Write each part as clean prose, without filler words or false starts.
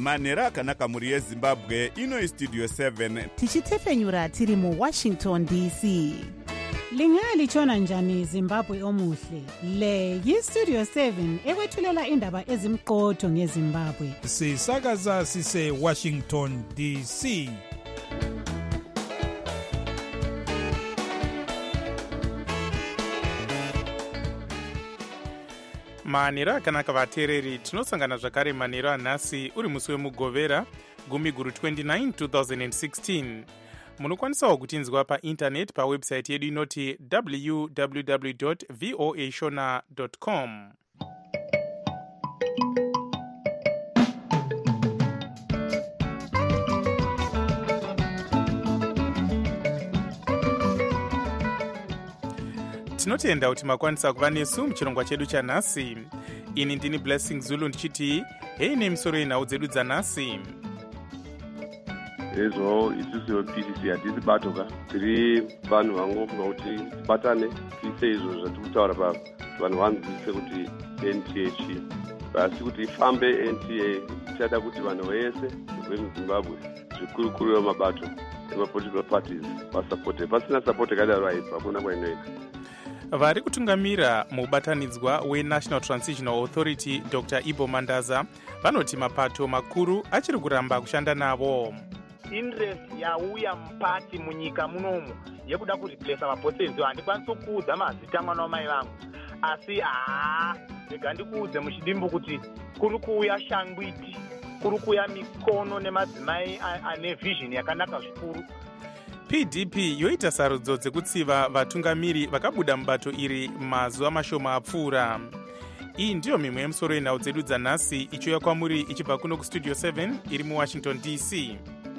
manhero akanaka mhuri yezimbabwe. Ino istudio 7 tichitefenyura tiri muWashington DC. Lingalitshona njani Zimbabwe omuhle? Le yistudio 7 ekwethulela indaba ezimqotho ngeZimbabwe. Sisakaza sise Washington DC. manhero akanaka vateereri, tinosangana zvakare manhero anhasi uri musi wemugovera gumi guru 29 2016. munokwanisawo kutinzwa paindaneti pawebhusaiti yedu inoti www.voashona.com. tinotenda kuti makwanisa kuva nesu muchirongwa chedu chanhasi. ini ndini Blessing Zulu ndichiti hei nemisoro yenhau dzedu dzanhasi. izvo isusu vepdc hatisi batoka, tiri vanhu vangofunga kuti tibatane tiise izvo zvatiri kutaura papa, vanhu vanzwisise kuti NTA chii, asi kuti ifambe NTA tichada kuti vanhu vese vemuzimbabwe zvikuru vemabato emapolitical parties vasapote. Pasina sapoti kadaro haipa, hakuna kwainoita. vari kutungamira mubatanidzwa weNational Transitional Authority Dr. Ibo Mandaza vanoti mapato makuru achiri kuramba kushanda navo. interest yauya mupati munyika munomu yekuda kuriplesa maposenzo. handikwanisi kuudza mazita mwana wamai vangu, asi rega ndikuudze muchidimbu kuti kuri kuuya shangwiti, kuri kuuya mikono nemadzimai ane vision yakanaka zvikuru. PDP yoita sarudzo dzekutsiva vatungamiri vakabuda mubato iri mazuva mashoma apfuura. iyi ndiyo mimwe yemusoro yenhau dzedu dzanhasi ichiuya kwamuri ichibva kuno kustudio 7 iri muWashington DC.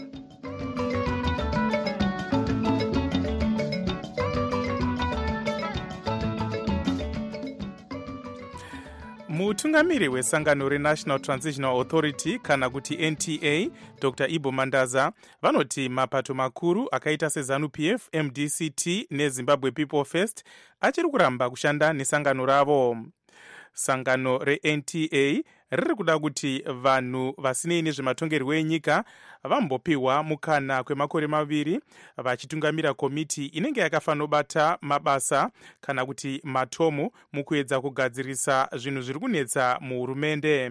mutungamiri wesangano reNational Transitional Authority kana kuti NTA Dr. Ibo Mandaza vanoti mapato makuru akaita seZANU-PF, MDCT neZimbabwe People First achiri kuramba kushanda nesangano ravo. sangano reNTA riri kuda kuti vanhu vasinei nezvematongerwo enyika vambopiwa mukana kwemakore 2 vachitungamira komiti inenge yakafanobata mabasa kana kuti matomo mukuedza kugadzirisa zvinhu zviri kunetsa muhurumende.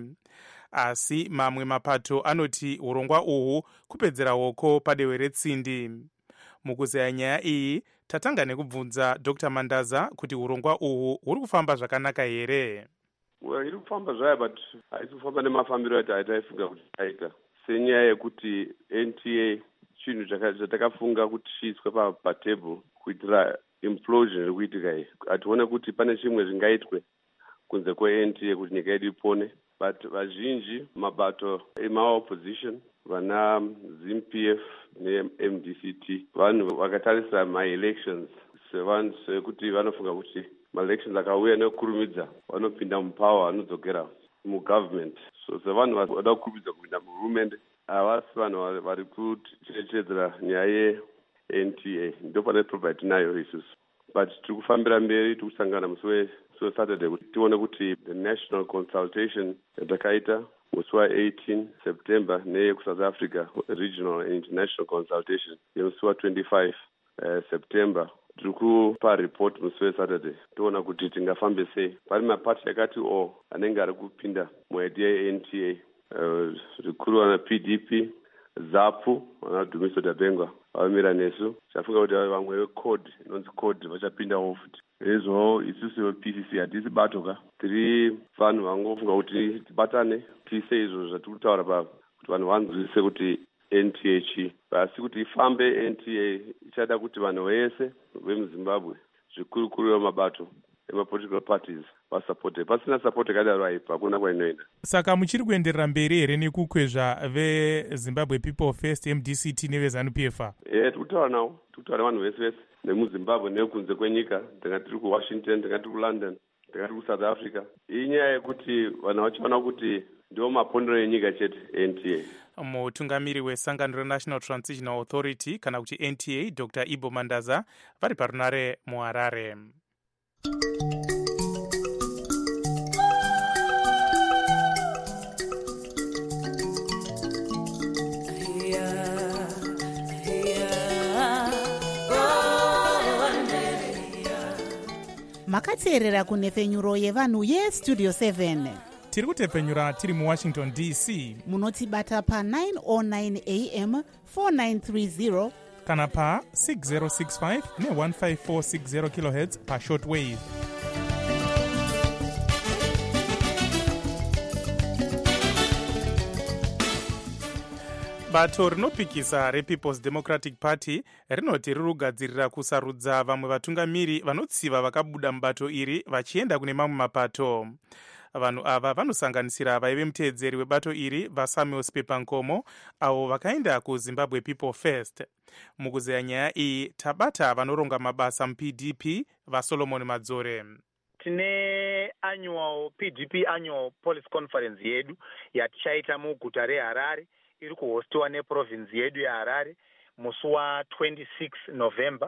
asi mamwe mapato anoti urongwa uhu kupedzera hoko padehwe retsindi. mukuzeya nyaya iyi tatanga nekubvunza Dr. Mandaza kuti urongwa uhu huri kufamba zvakanaka here. iri kufamba zvayo, but haisi kufamba nemafambiro ataifunga kuti aita, senyaya yekuti NTA chinhu chatakafunga kuti chiiswe patable kuitira implosion iri kuitika iyi. hatione kuti pane chimwe zvingaitwe kunze kweNTA kuti nyika yedu ipone, but vazhinji mabato emaopposition vana ZIMPF neMDCT vanhu vakatarisa ma-elections sevanhu sekuti vanofunga kuti ma-elections akauya nekukurumidza vanopinda mupower, vanodzokera mugovernment. so sevanhu vada kukurumidza kupinda muhurumende, havasi vanhu vari kucherechedzera nyaya yeNTA. ndo pane problem tinayo isusu, but tiri kufambira mberi, tiri kusangana musi weSaturday kuti tione kuti the national consultation yatakaita musi wa18 September neyekuSouth Africa regional and international consultation yemusi wa25 September tiri kupa report musi weSaturday toona kuti tingafambe sei. pane mapati yakati anenge ari kupinda muidea yeNTA, zvikuru vana PDP, ZAPU vana Dumiso Dabengwa vamira nesu. chafunga kuti vamwe vecode inonzi code vachapindawo futi. izvo isusu vepdc hatisi batoka, tiri vanhu vangofunga kuti tibatane tiise izvo zvatiri kutaura papa, kuti vanhu vanzwisise kuti NTA chii, asi kuti ifambe NTA ichada kuti vanhu vese vemuzimbabwe zvikuru vemabato emapolitical parties vasapote. pasina sapoti kadaro haipa, hakuna kwainoenda. saka muchiri kuenderera mberi here nekukwezva veZimbabwe People First, MDCT neveZANU-PF? tiri kutaura navo, tiri kutaura vanhu vese nemuzimbabwe nekunze kwenyika, ndinga tiri kuWashington, ndinga tiri kuLondon, ndinga tiri kuSouth Africa. iyi nyaya yekuti vanhu vachiona kuti ndiwo mapondero enyika chete NTA. mutungamiri wesangano reNational Transitional Authority kana kuti NTA Dr. Ibo Mandaza vari parunare muHarare. makateerera kunhefenyuro yevanhu yestudio 7. tiri kutepfenyura tiri muwashington dc. munotibata pa909 am 4930 kana pa 6065 ne15460 kHz pashortwave. bato rinopikisa repeoples democratic party rinoti riri kugadzirira kusarudza vamwe vatungamiri vanotsiva vakabuda mubato iri vachienda kune mamwe mapato. vanhu ava vanosanganisira vaive muteedzeri webato iri vasamuel spepankomo avo vakaenda kuzimbabwe people first. mukuzeya nyaya iyi tabata vanoronga mabasa mupdp vasolomon madzore. tine pdp annual policy conference yedu yatichaita muguta reharare, iri kuhostiwa neprovinsi yedu yeharare musi wa26 november.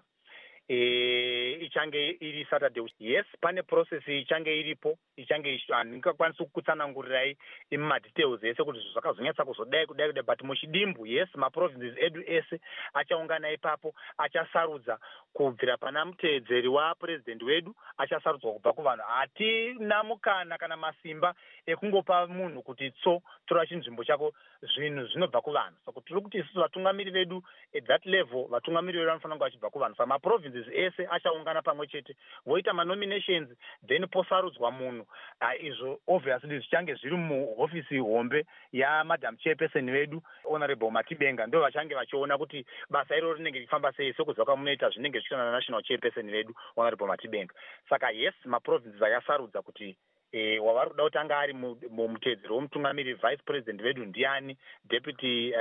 ichange iri saturday. Yes, pane process ichange iripo, ichange handingakwanisi kukutsanangurirai mumadetails ese kuti zvakazonyatsa kuzodai kudai, but muchidimbu, yes, maprovinces edu ese achaungana ipapo, achasarudza kubvira pana muteedzeri wapurezidendi wedu, achasarudzwa kubva kuvanhu. hatina mukana kana masimba ekungopa munhu kuti tora chinzvimbo chako, zvinhu zvinobva kuvanhu. saka tiri kuti isusu vatungamiri vedu at that level, vatungamiri vedu vanofanira kunge vachibva kuvanhu. saka maprovinces ese achaungana pamwe chete, voita manominations, then posarudzwa munhu. izvo obviously zvichange zviri muhofisi hombe yamadam chairperson vedu honorable Matibenga, ndo vachange vachiona kuti basa iro rinenge richifamba sei, sokudza kwamunoita zvinenge zvichiona national chairperson vedu honorable Matibenga. saka yes, maprovinces ayasarudza kuti wavari kuda kuti anga ari muteedzeri womutungamiri, vice president vedu ndiani, deputy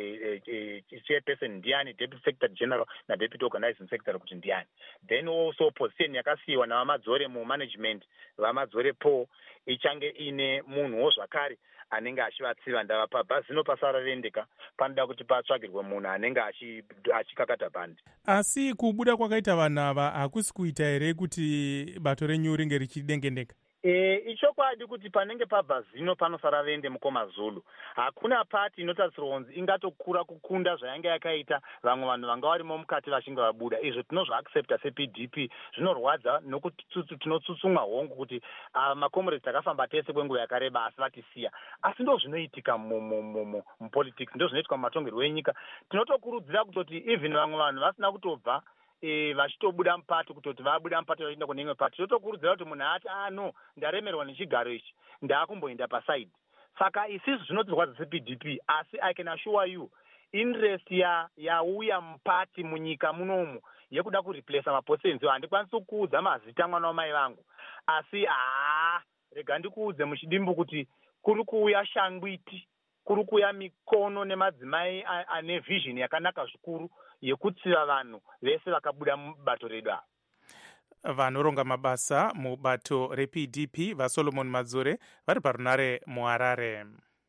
chairperson ndiani, deputy secretary general nadeputy organizing secretary kuti ndiani. then also position yakasiyiwa navamadzore mumanagement, vamadzore po ichange ine munhuwo zvakare anenge achivatsiva. ndava pabhazino pasara rendeka, panoda kuti patsvagirwe munhu anenge achikakata bhandi. asi kubuda kwakaita vanhu ava hakusi kuita here kuti bato renyu ringe richidengendeka? ichokwadi kuti panenge pabva zino panosara vende mukoma zulu. hakuna pati inotarisirwa kunzi ingatokura kukunda zvayanga yakaita vamwe vanhu vanga varimo mukati vachinge vabuda. izvo tinozvaaccepta sepdp. zvinorwadza nokuti tinotsutsumwa hongu kuti macomrades takafamba tese kwenguva yakareba asi vatisiya. asi ndo zvinoitika mupolitics, ndo zvinoitika mumatongerwo enyika. tinotokurudzira kutoti even vamwe vanhu vasina kutobva vachitobuda mupati, kutoti vabuda mupati vachienda kune imwe pati, totokurudzira kuti munhu ati no, ndaremerwa nechigaro ichi, ndaakumboenda pasaidi. saka isisi zvinotirwadza sepdp, asi I can assure you interest yauya mupati munyika munomu yekuda kureplace mapositions. handikwanisi kuudza mazita mwana wamai vangu, asi rega ndikuudze muchidimbu kuti kuri kuuya shangwiti, kuri kuuya mikono nemadzimai ane vision yakanaka zvikuru yekutsiva vanhu vese vakabuda mubato redu ava. vanoronga mabasa mubato repdp vasolomon madzore vari parunare muharare.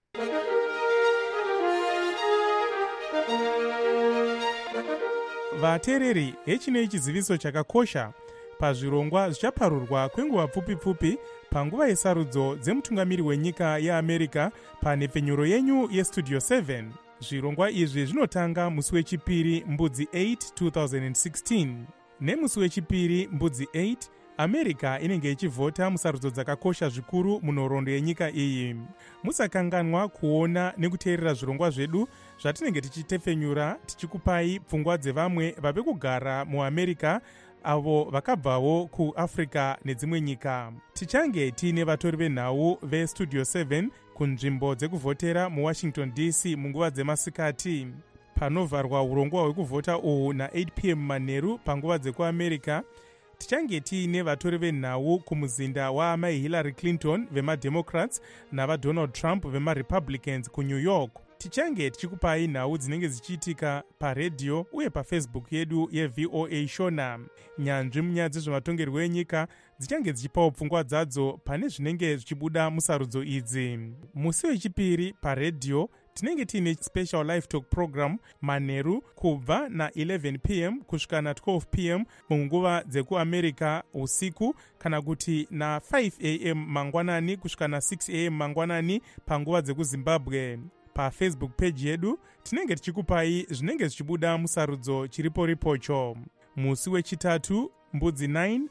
vateereri, hechinei chiziviso chakakosha pazvirongwa zvichaparurwa kwenguva pfupi panguva yesarudzo dzemutungamiri wenyika yeamerica panhepfenyuro yenyu yestudio 7. zvirongwa izvi zvinotanga musi wechipiri mbudzi 8 2016. nemusi wechipiri mbudzi 8 america inenge ichivhota musarudzo dzakakosha zvikuru munhoroondo yenyika iyi. musakanganwa kuona nekuteerera zvirongwa zvedu zvatinenge tichitepfenyura tichikupai pfungwa dzevamwe vave kugara muamerica avo vakabvawo kuafrica nedzimwe nyika. tichange tiine vatori venhau vestudio 7 kunzvimbo dzekuvhotera muwashington dc munguva dzemasikati. panovharwa urongwa hwekuvhota uhu na8 p.m. manheru panguva dzekuamerica. tichange tiine vatori venhau kumuzinda waamai Hillary Clinton vemademocrats navadonald Trump vemarepublicans kuNew York. tichange tichikupai nhau dzinenge dzichiitika paredhiyo uye pafacebook yedu yevoa shona. nyanzvi munyaya dzezvematongerwo enyika dzichange dzichipawo pfungwa dzadzo pane zvinenge zvichibuda musarudzo idzi. musi wechipiri paredhiyo tinenge tiine special live talk program manheru kubva na11 p.m. kusvika na12 p.m. munguva dzekuamerica usiku, kana kuti na5 a.m. mangwanani kusvika na6 a.m. mangwanani panguva dzekuzimbabwe. pafacebook page yedu tinenge tichikupai zvinenge zvichibuda musarudzo chiripo ripocho. musi wechitatu mbudzi 9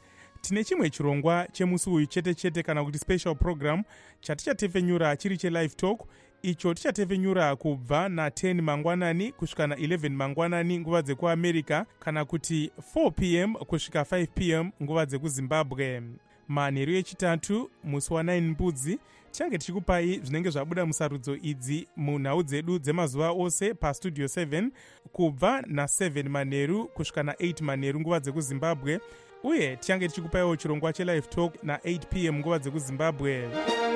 tine chimwe chirongwa chemusi uyu chete chete kana kuti special program chatichatefenyura chiri chelive talk, icho tichatefenyura kubva na10 mangwanani kusvika na11 mangwanani nguva dzekuamerica, kana kuti 4 pm kusvika 5 pm nguva dzekuzimbabwe. Manheru echitatu musi wa9 mbudzi tichange tichikupai zvinenge zvabuda musarudzo idzi munhau dzedu dzemazuva ose pastudio 7 kubva na7 manheru kusvika na8 manheru nguva dzekuzimbabwe, uye tichange tichikupaiwo chirongwa chelive talk na8 pm nguva dzekuzimbabwe.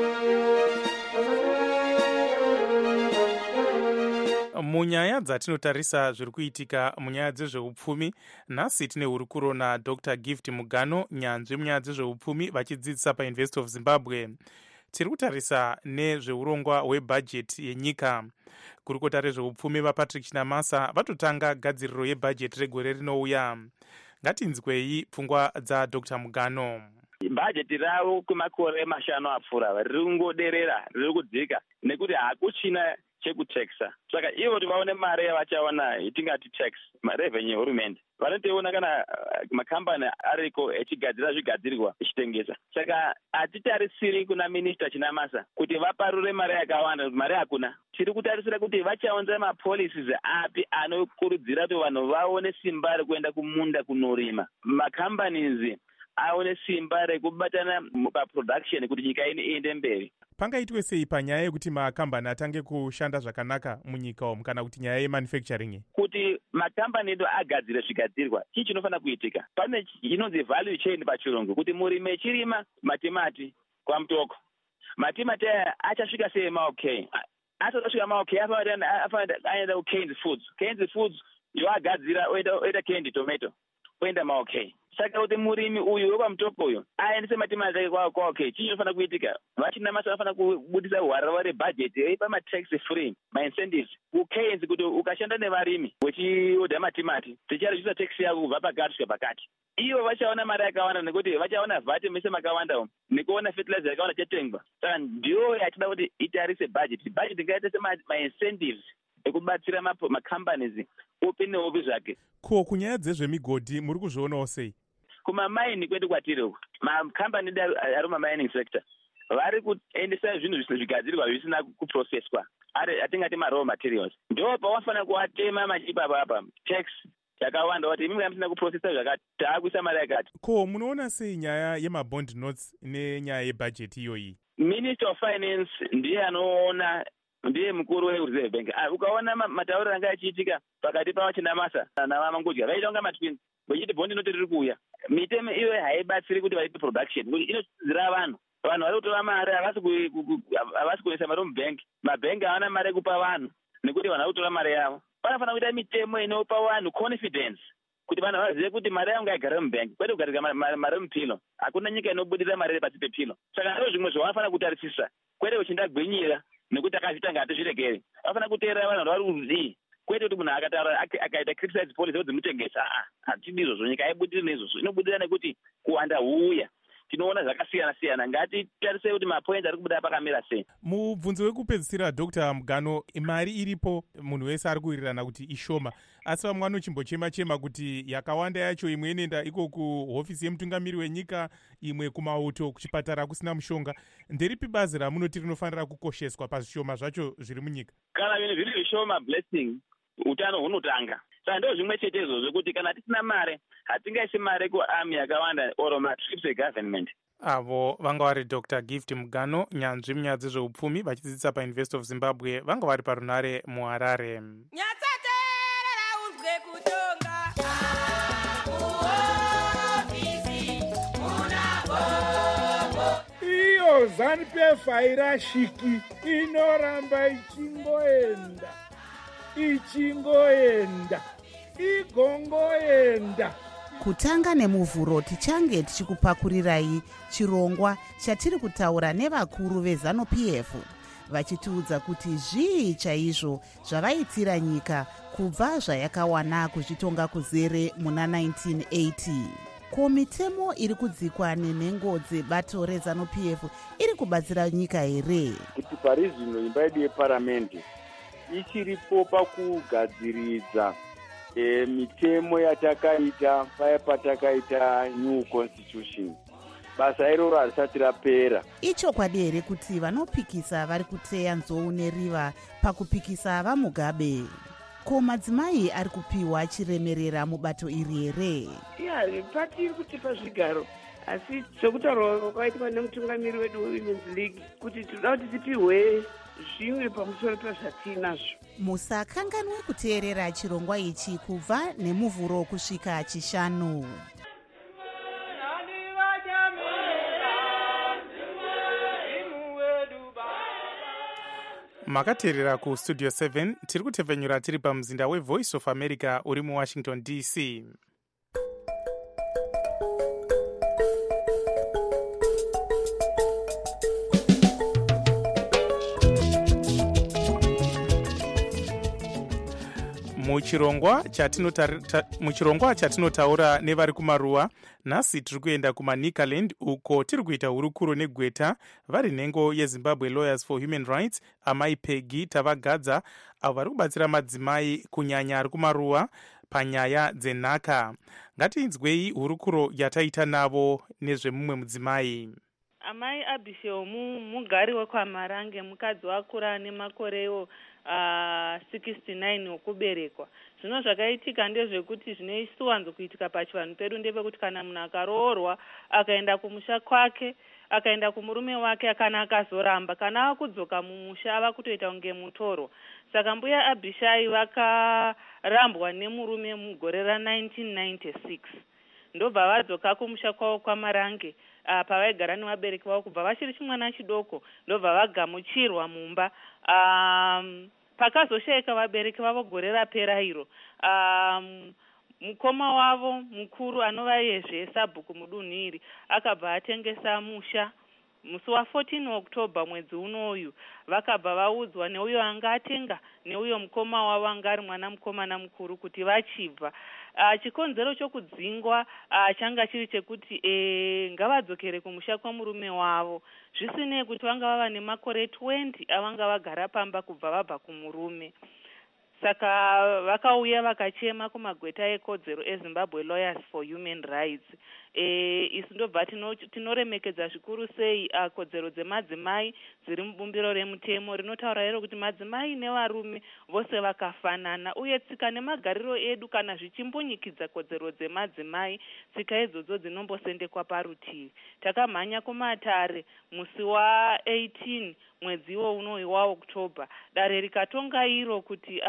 Munyaya dzatinotarisa zviri kuitika munyaya dzezveupfumi, nhasi tine hurukuro naDr Gift Mugano, nyanzvi munyaya dzezveupfumi vachidzidzisa paUniversity of Zimbabwe. Tiri kutarisa nezveurongwa hwebhajeti yenyika. Kurukota rezveupfumi vaPatrick Chinamasa vatotanga gadziriro yebhajeti regore rinouya. Ngatinzwei pfungwa dzaDr Mugano. Bhajeti ravo kwemakore 5 apfuura riri kungoderera, riri kudzika nekuti hakuchina chekutekisa. Saka ivo kuti vaone mari yavachaona itingati tax, revenue hurumende, vanotoiona kana makambani ariko echigadzira zvigadzirwa echitengesa. Saka hatitarisiri kuna minista Chinamasa kuti vaparure mari yakawanda, mari hakuna. Tiri kutarisira kuti vachaunza mapolicies api anokurudzira kuti vanhu vaone simba rekuenda kumunda kunorima. Makambanizi aone simba rekubatana paproduction kuti nyika iende mberi. Pangaitwe sei panyaya yekuti makambani atange kushanda zvakanaka munyika umu, kana kuti nyaya yemanufacturing? Kuti makambani edu agadzire zvigadzirwa, chii chinofanira kuitika? Pane inonzi value chain pachirungu, kuti murimi echirima matimati kwamutoko, matimati aya achasvika sei maokei? Asasvika maokei afanira aenda kuCane's Foods. Cane's Foods yoagadzira oita canned tomato oenda maokei. Saka kuti murimi uyu wepamutoko uyu aendese matimati ake kwaokei, chii chinofanira kuitika? Vachinamasa vanofanira kubudisa hwara rebhajeti eipa matax free, maincentives kuCane's, kuti ukashanda nevarimi wechiodha matimati ticharedusa tax yako kubva pakati kusvika pakati. Ivo vachaona mari yakawanda nekuti vachaona VAT mese makawanda umu, nekuona fertilizer yakawanda chatengwa. Saka ndiyo yatida kuti itarise bhajeti. Bhajeti ngaite maincentives ekubatsira macompanies upi neupi zvake. Ko kunyaya dzezvemigodhi muri kuzvionawo sei? Kumamaini kwedu kwatiri uku, makambani edu ari mamining sector vari kuendesa zvinhu zvigadzirwa zvisina kuprocesswa, atingati maraw materials. Ndo pawafanira kuatema machipa apa tax yakawanda kuti imwe musina kuprocessa zvakati, taakuisa mari yakati. Ko munoona sei nyaya yemabond notes nenyaya yebhajeti iyoyi? Minister of Finance ndiye anoona, ndiye mukuru weReserve Bank. Ukaona matauriro anga achiitika pakati pavo Chinamasa navaMangudya, vaita kunga matwins vachiti bondi noti riri kuuya. Mitemo iyo haibatsiri kuti vaipe production, kuti inodzidzira vanhu vari kutora mari, havasi kuisa mari mubhengi. Mabhengi havana mari yekupa vanhu nekuti vanhu vari kutora mari yavo. Panofanira kuita mitemo inopa vanhu confidence kuti vanhu vazive kuti mari yangu ngaigare mubhengi, kwete kugarika mari mupilo. Hakuna nyika inobudira mari pasi pepilo. Saka ndo zvimwe zvavanofanira kutarisisa, kwete uchindagwinyira nekuti akazvitanga hatizviregeri. Vanofanira kuteerera vanhu vari kuzii, kwete kuti munhu akataura akaita criticize policy dzimutengesa. Hatidi izvozvo, nyika haibudiri neizvozvo, inobudira nekuti kuwanda huuya. Tinoona zvakasiyana siyana, ngatitarise kuti mapoints ari kubuda pakamira sei. Mubvunzo wekupedzisira Dr Mugano, mari iripo, munhu wese ari kuwirirana kuti ishoma, asi vamwe vanochimbochema kuti yakawanda yacho imwe inoenda iko kuhofisi yemutungamiri wenyika, imwe kumauto, kuchipatara kusina mushonga. Nderipi bazi ramunoti rinofanira kukosheswa pazvishoma zvacho zviri munyika? Kana vinhu zviri zvishoma, blessing, utano hunotanga. Saka ndo zvimwe chete izvozvo kuti kana tisina mari hatingaisi mari kuarmy yakawanda or matrips egovernment. Avo vanga vari Dr Gift Mugano, nyanzvi munyaya dzezveupfumi vachidzidzisa paUniversity of Zimbabwe, vanga vari parunare muHarare. Nyatsaterera uzwe kutonga iyo ZANU-PF hairashiki, inoramba ichingoenda igongoenda. Kutanga nemuvhuro tichange tichikupakurirai chirongwa chatiri kutaura nevakuru veZANU-PF vachitiudza kuti zvii chaizvo zvavaitira nyika kubva zvayakawana kuzvitonga kuzere muna 1980. Ko mitemo iri kudzikwa nenhengo dzebato reZANU-PF iri kubatsira nyika here? Kuti parizvino imba yedu yeparamende ichiripo pakugadziridza mitemo yatakaita paya patakaita new constitution basa iroro harisati rapera. ichokwadi here kuti vanopikisa vari kuteya nzou neriva pakupikisa vamugabe? ko madzimai ari kupiwa chiremerera mubato iri here? patiri kutipa zvigaro asi zvekutaura kwakaitwa nemutungamiri wedu wewomen's league kuti tinoda kuti tipiwe zvimwe pamusoro pezvatinazvo. musakanganwe kuteerera chirongwa ichi kubva nemuvhuro kusvika chishanu. makateerera kustudio 7 tiri kutevhenyura tiri pamuzinda wevoice of america uri muwashington dc. muchirongwa chatinotaura nevari kumaruwa, nhasi tiri kuenda kumanikaland uko tiri kuita hurukuro negweta vari nhengo yezimbabwe lawyers for human rights amai Peggy Tavagadza, avo vari kubatsira madzimai kunyanya ari kumaruwa panyaya dzenhaka. ngatinzwei hurukuro yataita navo nezvemumwe mudzimai. amai Abisheo mugari wekwamarange, mukadzi wakura nemakorewo 69 okuberekwa. Zvino zvakaitika ndezvekuti zvinoisiwanzo kuitika pachivanhu pedu ndepekuti kana munhu akaroorwa akaenda kumusha kwake akaenda kumurume wake kana akazoramba kana akudzoka mumusha ava kutoita kunge mutorwa. Saka mbuya Abishai vakarambwa nemurume mugore ra1996 ndobva vadzoka kumusha kwavo kwamarange pavaigara nevabereki vavo kubva vachiri chimwana chidoko ndobva vagamuchirwa mumba. Pakazoshayika vabereki vavo gore rapera iro, mukoma wavo mukuru anova yezve sabhuku mudunhu iri akabva atengesa musha. Musi wa14 Oktoba mwedzi unoyu vakabva vaudzwa neuyo anga atenga neuyo mukoma wavo anga ari mwana mukomana mukuru kuti vachibva. Chikonzero chokudzingwa changa chiri chekuti ngavadzokere kumusha kwamurume wavo, zvisinei kuti vanga vava nemakore 20 avanga vagara pamba kubva vabva kumurume. Saka vakauya vakachema kumagweta ekodzero eZimbabwe Lawyers for Human Rights. Isu ndobva tinoremekedza zvikuru sei kodzero dzemadzimai dziri mubumbiro remutemo rinotaura rero kuti madzimai nevarume vose vakafanana, uye tsika nemagariro edu kana zvichimbunyikidza kodzero dzemadzimai, tsika idzodzo dzinombosendekwa parutivi. Takamhanya kumatare musi wa18 mwedzi unoyu waOktoba, dare rikatonga iro kuti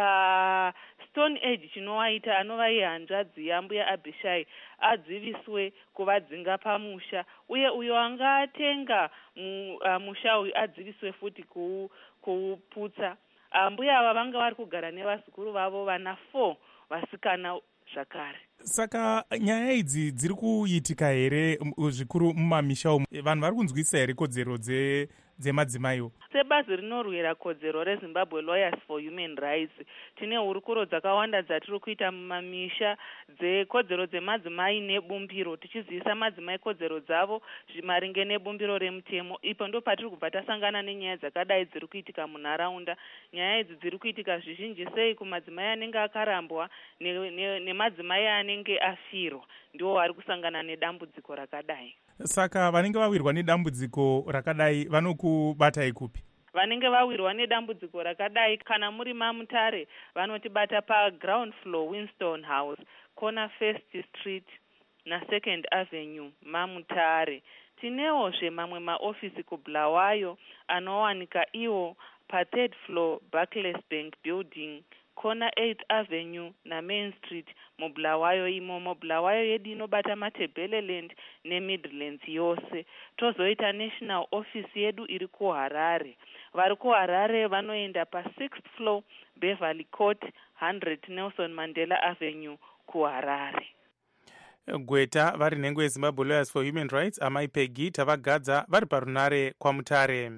Stone Age chinowaita anova ihanzvadzi yambuya Abishai adziviswe kuvadzinga pamusha, uye uyo anga atenga musha uyu adziviswe futi kuuputsa. Mbuya ava vanga vari kugara nevazukuru vavo vana 4 vasikana zvakare. Saka nyaya idzi dziri kuitika here zvikuru mumamisha umu? Vanhu vari kunzwisa here kodzero dzemadzimaiwo? Sebazi rinorwira kodzero reZimbabwe Lawyers for Human Rights tine hurukuro dzakawanda dzatiri kuita mumamisha dzekodzero dzemadzimai nebumbiro, tichizivisa madzimai kodzero dzavo maringe nebumbiro remutemo. Ipo ndo patiri kubva tasangana nenyaya dzakadai dziri kuitika munharaunda. Nyaya idzi dziri kuitika zvizhinji sei kumadzimai anenge akarambwa nemadzimai anenge afirwa, ndiwo vari kusangana nedambudziko rakadai. Saka vanenge vawirwa nedambudziko rakadai vanokubatai kupi? Vanenge vawirwa nedambudziko rakadai kana muri mamutare vanotibata paground floor Winston House, corner First Street na Second Avenue mamutare. Tinewozve mamwe maofisi kuBulawayo anowanika iwo pa3rd floor Barclays Bank Building, corner 8th Avenue na Main Street muBulawayo imomo. Bulawayo yedu inobata maTebeleland neMidlands yose. Tozoita national office yedu iri kuHarare. Vari kuHarare vanoenda pa6th floor Beverly Court 100 Nelson Mandela Avenue kuHarare. Gweta vari nhengo yeZimbabwe Lawyers for Human Rights amai Peggy Tavagadza vari parunare kwaMutare.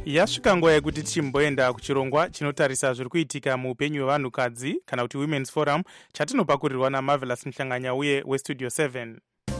Yasvika nguva yekuti timboenda kuchirongwa chinotarisa zviri kuitika muupenyu hwevanhukadzi kana kuti Women's Forum chatinopakurirwa naMarvelous Mhlanganya uye weStudio 7.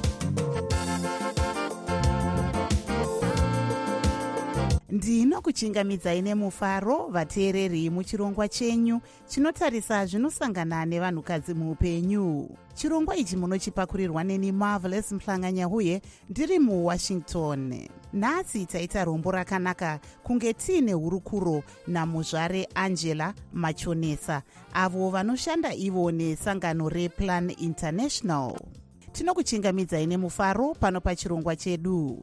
ndinokuchingamidzai nemufaro vateereri muchirongwa chenyu chinotarisa zvinosangana nevanhukadzi muupenyu. Chirongwa ichi munochipakurirwa neni Marvelous Mhlanganya uye ndiri muWashington. Nhasi taita rombo rakanaka kunge tiine hurukuro namuzvare Angela Machonesa, avo vanoshanda ivo nesangano rePlan International. Tinokuchingamidzai nemufaro pano pachirongwa chedu.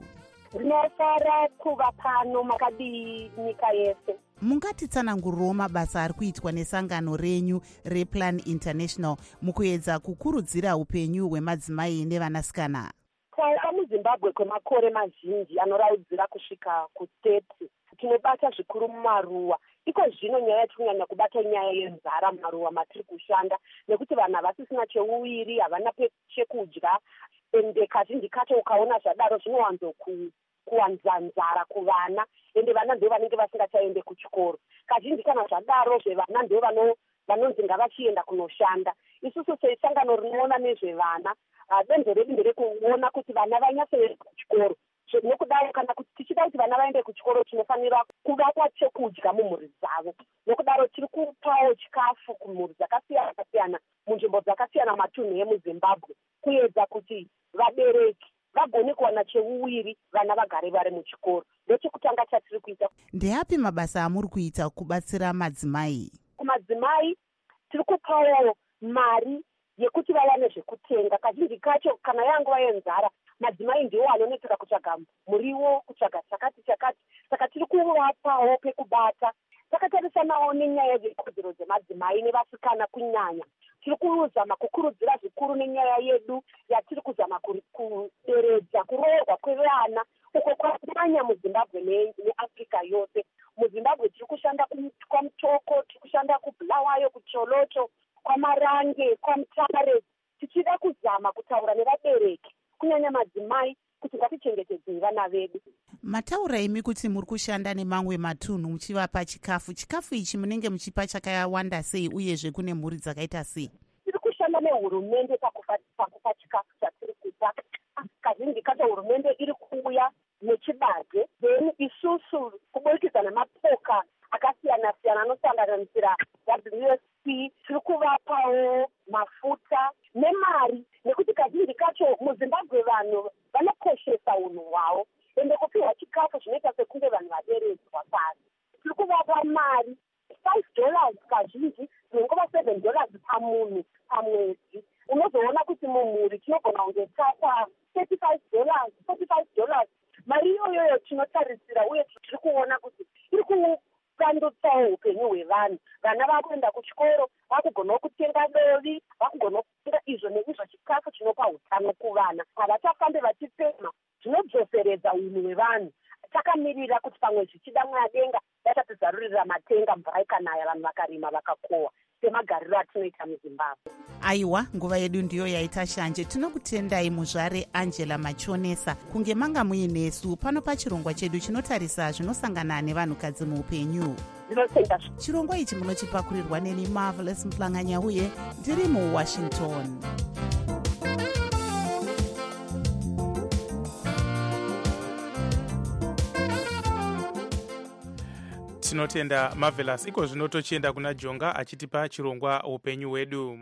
Rinofara kuva pano makadii nyika yese. Mungatitsanangurirawo mabasa ari kuitwa nesangano renyu rePlan International mukuedza kukurudzira upenyu hwemadzimai nevanasikana? Tauka muZimbabwe kwemakore mazhinji anoraudzira kusvika ku30 tinobata zvikuru mumaruwa. Iko zvino nyaya yatiri kunyanya kubata nyaya yenzara mumaruwa matiri kushanda, nekuti vanhu havasisina cheuwiri, havana chekudya, ende kazhinji kacho ukaona zvadaro zvinowanzokuwanza nzara kuvana, ende vana ndivo vanenge vasingachaende kuchikoro. Kazhinji kana zvadaro zvevana ndivo vanonzi ngavachienda kunoshanda. Isusu sesangano rinoona nezvevana, denzo redu nderekuona kuti vana vanyatsoenda kuchikoro. Nokudaro kana kuti tichida kuti vana vaende kuchikoro tinofanira kuvapa chekudya mumhuri dzavo. Nokudaro tiri kupawo chikafu kumhuri dzakasiyana-siyana munzvimbo dzakasiyana matunhu emuZimbabwe, kuedza kuti vabereki vagone kuwana cheuwiri vana vagare vari muchikoro. Ndechekutanga chatiri kuita. Ndeapi mabasa amuri kuita kubatsira madzimai? Kumadzimai tiri kupawo mari yekuti vawane zvekutenga. Kazhinji kacho kana yanguva yenzara, madzimai ndiwo anonetseka kutsvaga muriwo, kutsvaga chakati. Saka tiri kuvapawo pekubata. Takatarisanawo nenyaya dzekodzero dzemadzimai nevasikana kunyanya. Tiri kuzama kukurudzira zvikuru nenyaya yedu yatiri kuzama kuderedza kuroorwa kwevana uko kwanyanya muZimbabwe neAfrica yose. MuZimbabwe tiri kushanda kwaMutoko, tiri kushanda kuBulawayo, kuCholoto, kwaMarange, kwaMutare, tichida kuzama kutaura nevabereki kunyanya madzimai kuti ngatichengetedzei vana vedu. Mataura imi kuti muri kushanda nemamwe matunhu muchivapa chikafu. Chikafu ichi munenge muchipa chakawanda sei uyezve kune mhuri dzakaita sei? Tiri kushanda nehurumende pakupa chikafu chatiri kupa. Kazhinji kacho hurumende iri kuuya nechibage, then isusu kuburikidza nemapoka akasiyana-siyana anosanganisira WFP tiri kuvapawo mafuta nemari, nekuti kazhinji kacho muZimbabwe vanhu vanokoshesa unhu hwavo, ende kupiwa chikafu zvinoita sekunge vanhu vaderedzwa pasi. Tiri kuvapa mari $5 kazhinji zvinongova $7 pamunhu pamwedzi. Unozoona kuti mumhuri tinogona kunge tapa $35. Mari iyoyo tinotarisira uye tiri kuona kuti iri kupandutsawo upenyu hwevanhu. Vana vakuenda kuchikoro, vakugonawo kutenga dovi, vakugonawo kutenga izvo neizvo chikafu chinopa utano kuvana. Havachafambe vachipema, zvinodzoseredza unhu hwevanhu. Takamirira kuti pamwe zvichida mwadenga vatatidzarurira matenga, mvura ikanaya, vanhu vakarima vakakohwa semagariro atinoita muZimbabwe. Aiwa, nguva yedu ndiyo yaita shanje. Tinokutendai muzvare Angela Machonesa kunge manga muinesu pano pachirongwa chedu chinotarisa zvinosangana nevanhukadzi muupenyu. Chirongwa ichi munochipakurirwa neni Marvelous Mhlanganya uye ndiri muWashington. Tinotenda Marvelous. Iko zvino tochienda kuna Jonga achitipa chirongwa upenyu hwedu.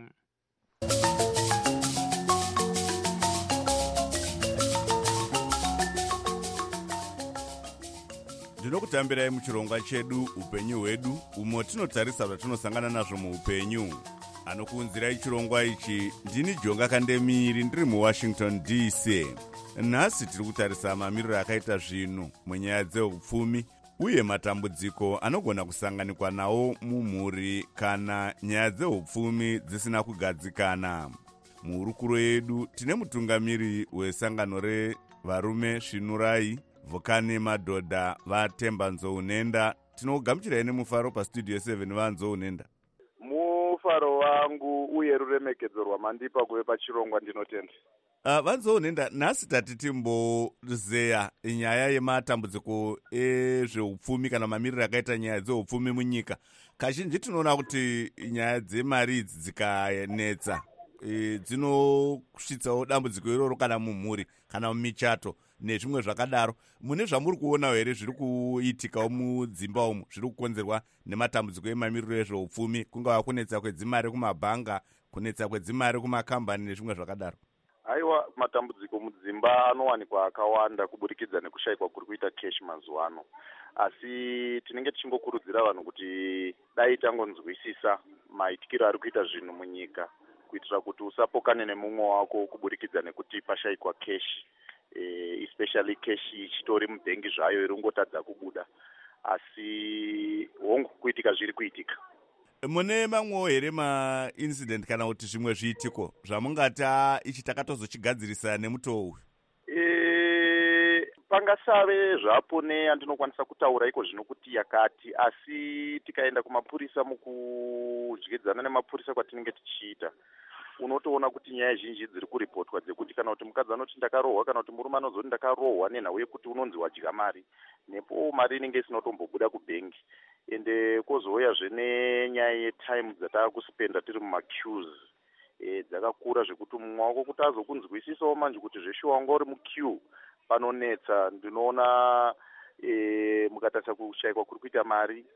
Ndinokutambirai muchirongwa chedu upenyu hwedu, umo tinotarisa zvatinosangana nazvo muupenyu. Anokuunzirai chirongwa ichi ndini Jonga Kandemiri, ndiri muWashington DC. Nhasi tiri kutarisa mamiriro akaita zvinhu munyaya dzeupfumi uye matambudziko anogona kusanganikwa nawo mumhuri kana nyaya dzeupfumi dzisina kugadzikana. Muhurukuro yedu tine mutungamiri wesangano revarume Svinurai, Vhokane Madhodha vaTemba Nzounenda. Tinogamuchirai nemufaro paStudio 7 vaNzounenda. Mufaro wangu uye ruremekedzo rwamandipa kuve pachirongwa ndinotenda. vanzoonenda nhasi tati timbozeya nyaya yematambudziko ezveupfumi kana mamiriro akaita nyaya dzeupfumi munyika. Kazhinji tinoona kuti nyaya dzemari idzi dzikanetsa dzinosvitsawo dambudziko iroro kana mumhuri kana mumichato nezvimwe zvakadaro. Mune zvamuri kuonawo here zviri kuitikawo mudzimba umu zviri kukonzerwa nematambudziko emamiriro ezveupfumi, kungava kunetsa kwedzimari kumabhanga, kunetsa kwedzimari kumakambani nezvimwe zvakadaro? Aiwa, matambudziko mudzimba anowanikwa akawanda kuburikidza nekushayikwa kuri kuita cash mazuva ano, asi tinenge tichingokurudzira vanhu kuti dai tangonzwisisa maitikiro ari kuita zvinhu munyika kuitira kuti usapokane nemumwe wako kuburikidza nekuti pashayikwa cash, especially cash ichitori mubhengi zvayo iri kungotadza kubuda, asi hongu kuitika zviri kuitika. Mune mamwewo here maincident kana kuti zvimwe zviitiko zvamungati ichi takatozochigadzirisa nemutoo uyu? Pangasave zvapo neandinokwanisa kutaura iko zvino kuti yakati, asi tikaenda kumapurisa mukudyidzana nemapurisa kwatinenge tichiita, unotoona kuti nyaya zhinji dziri kuripotwa dzekuti kana kuti mukadzi anoti ndakarohwa kana kuti murume anozoti ndakarohwa nenhau yekuti unonzi wadya mari, nepo mari inenge isinotombobuda kubhengi. Ende kozouyazve nenyaya yetime dzataakuspenda tiri mumaqueues dzakakura zvekuti mumwe wako kuti azokunzwisisawo manje kuti zveshuwa wanga uri muqueue panonetsa. Ndinoona mukatarisa kushayikwa kuri kuita mari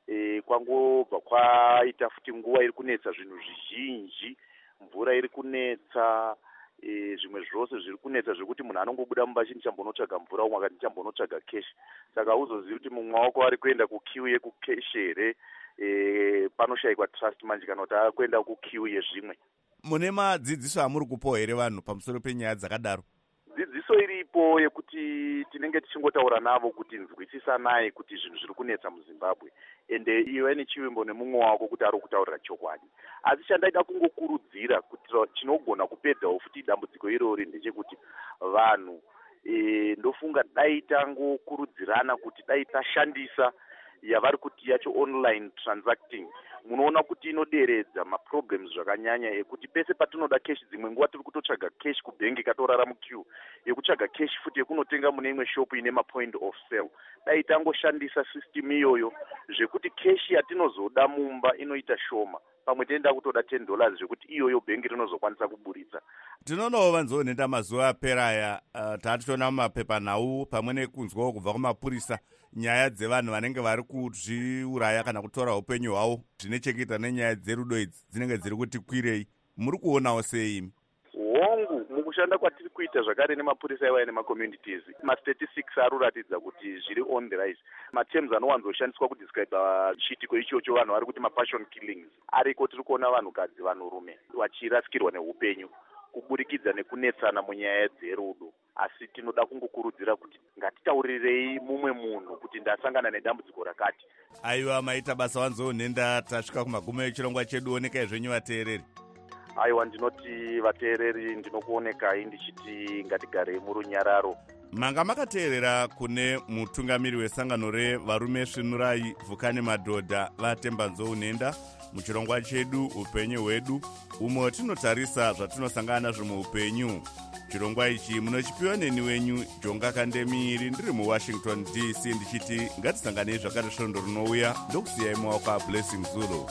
kwangobva kwaita futi nguva iri kunetsa zvinhu zvizhinji, mvura iri kunetsa, zvimwe zvose zviri kunetsa zvekuti munhu anongobuda mumba chini chambonotsvaga mvura, umwe akati chambonotsvaga keshi. Saka uzoziva kuti mumwe wako ari kuenda kukiu yekukeshi here, panoshayikwa trust manje kana kuti akuenda kukiu yezvimwe. Mune madzidziso amuri kupawo here vanhu pamusoro penyaya dzakadaro? Dzidziso iripo yekuti tinenge tichingotaura navo kuti nzwisisanai kuti zvinhu zviri kunetsa muZimbabwe, ende iwe nechivimbo nemumwe wako kuti ari kutaurira chokwadi. Asi chandaida kungokurudzira kuti chinogona kupedzawo futi dambudziko irori ndechekuti vanhu ndofunga dai tangokurudzirana kuti dai tashandisa yavari kuti yacho online transacting, munoona kuti inoderedza maproblems zvakanyanya ekuti pese patinoda cash dzimwe nguva tiri kutotsvaga cash kubhengi katorara muqueue, yekutsvaga cash futi yekunotenga mune imwe shop ine mapoint of sale. Dai tangoshandisa system iyoyo zvekuti cash yatinozoda mumba inoita shoma, pamwe tenda kutoda $10 zvekuti iyoyo bhengi rinozokwanisa kuburitsa. Tinoonawo vanzoonenda mazuva aperaya taationa mumapepanhau pamwe nekunzwawo kubva kumapurisa nyaya dzevanhu vanenge vari kuzviuraya kana kutora upenyu hwavo zvine chekuita nenyaya dzerudo idzi dzinenge dziri kuti kwirei. Muri kuonawo sei imi? Hongu, mukushanda kwatiri kuita zvakare nemapurisa iwaya nemacommunities, ma-statistics ari kuratidza kuti zviri on the rise. Matems anowanzoshandiswa kudescribe chiitiko ichocho vanhu vari kuti ma-passion killings ariko. Tiri kuona vanhukadzi, vanhurume vachirasikirwa neupenyu kuburikidza nekunetsana munyaya dzerudo. Asi tinoda kungokurudzira kuti ngatitaurirei mumwe munhu kuti ndasangana nedambudziko rakati. Aiwa, maita basa wanzoonenda. Tasvika kumagumo echirongwa chedu. Onekai zvenyu vateereri. Aiwa, ndinoti vateereri ndinokuonekai ndichiti ngatigarei murunyararo. Manga makateerera kune mutungamiri wesangano revarume svinurai vhukane madhodha vatemba nzounenda muchirongwa chedu upenyu hwedu, umwe tinotarisa zvatinosangana nazvo muupenyu. Chirongwa ichi munochipiwa neni wenyu Jonga Kandemiri, ndiri muWashington DC, ndichiti ngatisanganei zvakare svondo rinouya. Ndokusiyai mumaoko aBlessing Zulu.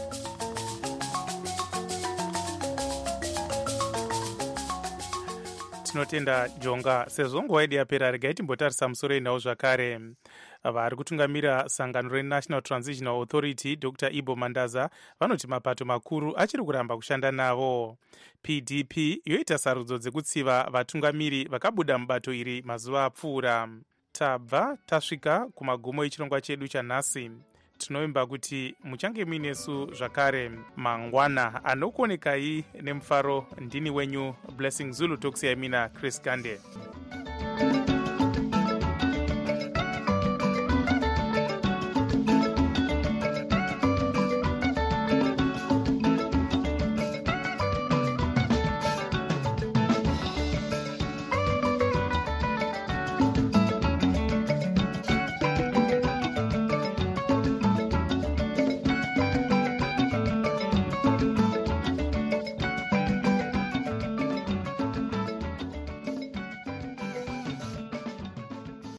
Tinotenda Jonga. Sezvo nguva yedu yapera, regai timbotarisa musoro enhau zvakare. Vari kutungamira sangano reNational Transitional Authority, Dr. Ibo Mandaza, vanoti mapato makuru achiri kuramba kushanda navo. PDP yoita sarudzo dzekutsiva vatungamiri vakabuda mubato iri mazuva apfuura. Tabva tasvika kumagumo echirongwa chedu chanhasi. Tinovimba kuti muchange muinesu zvakare mangwana. Anokuonekai nemufaro ndini wenyu Blessing Zulu, tokusiyai mina Chris Gande.